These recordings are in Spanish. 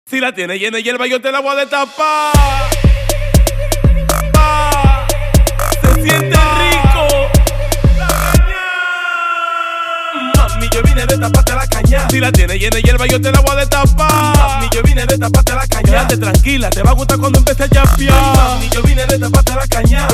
Si la tienes llena de hierba, yo te la voy a destapar. Se siente rico. Mami, yo vine de taparte la caña. Si la tienes llena de hierba, yo te la voy a destapar. Mami, yo vine de taparte la caña. Quédate tranquila, te va a gustar cuando empiece a chapear. Mami, yo vine de taparte la caña.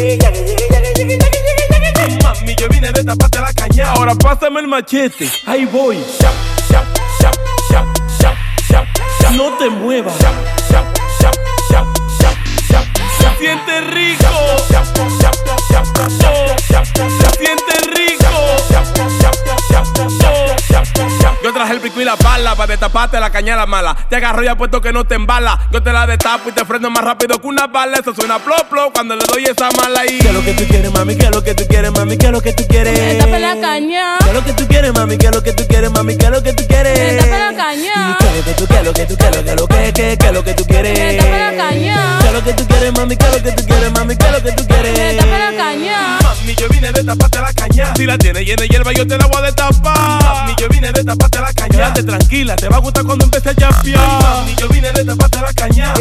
Mami, yo vine de taparte la caña. Ahora pásame el machete. Ahí voy. Shap, shap, shap, shap, shap, shap, shap. No te muevas. Shap, shap, shap, shap, shap, shap. Se siente rico. Shap, shap, shap, shap, shap, shap. Se siente rico. Shap, shap, shap, shap, shap, shap, shap. Yo traje el pico y la bala para destaparte la caña la mala. Te agarro y apuesto que no te embala. Yo te la destapo y te freno más rápido que una bala. Eso suena plop plop cuando le doy esa mala ahí. ¿Qué es lo que tú quieres, mami? ¿Qué es lo que tú quieres, mami? ¿Qué es lo que tú quieres? Me tape la caña. ¿Qué es lo que tú quieres, mami? ¿Qué es lo que tú quieres, mami? ¿Qué es lo que tú quieres? Me tape la caña. ¿Qué es lo que tú quieres? ¿Qué es lo que tú quieres? ¿Qué es lo que tú quieres? Me tape la caña. ¿Qué es lo que tú quieres, mami? ¿Qué es lo que tú quieres, mami? ¿Qué es lo que tú quieres? Me tape la caña. Mami, yo vine de taparte la caña. Si la tienes llena de hierba, yo te la voy a destapar. Mami, yo vine de taparte la caña. Quédate tranquila, te va a gustar cuando empiece a chapear. Mami, yo vine de taparte la caña.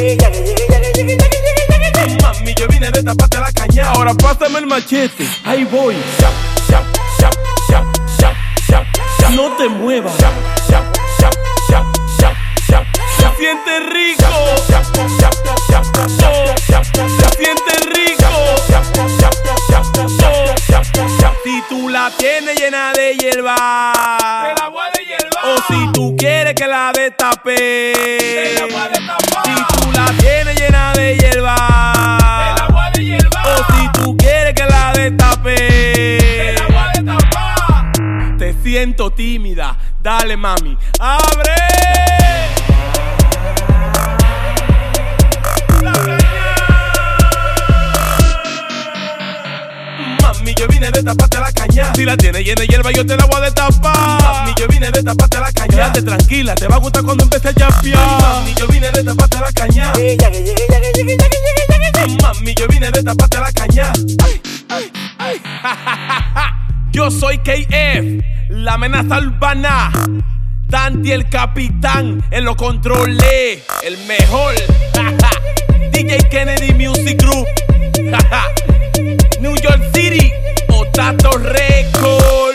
Mami, yo vine de taparte la caña. Ahora pásame el machete. Ahí voy. Shap, shap, shap, shap, shap, shap, shap. No te muevas. Shap, shap, shap, shap, shap, shap. Se siente rico. Shap, shap, shap, shap, shap, shap. Se siente rico. Shap, shap, shap, shap, shap, shap. Si tú la tienes llena de hierba, te la voy a deshiervar. O si tú quieres que la destape, te la voy a destapar. Si tú la tienes llena de hierba, te la voy a deshiervar. O si tú quieres que la destape, te la voy a destapar. Te siento tímida, dale mami, abre. Mami, yo vine de taparte la caña. Si la tienes llena de hierba, yo te la voy a destapar. Mami, yo vine de taparte la caña. Quédate tranquila, te va a gustar cuando empiece a chapear. Mami, yo vine de taparte la caña. Mami, yo vine de taparte la caña. Ay, ay, ay. Yo soy KF, la amenaza urbana. Dante el capitán, en los controles, el mejor. DJ Kennedy Music Group. New York City, Otato Record.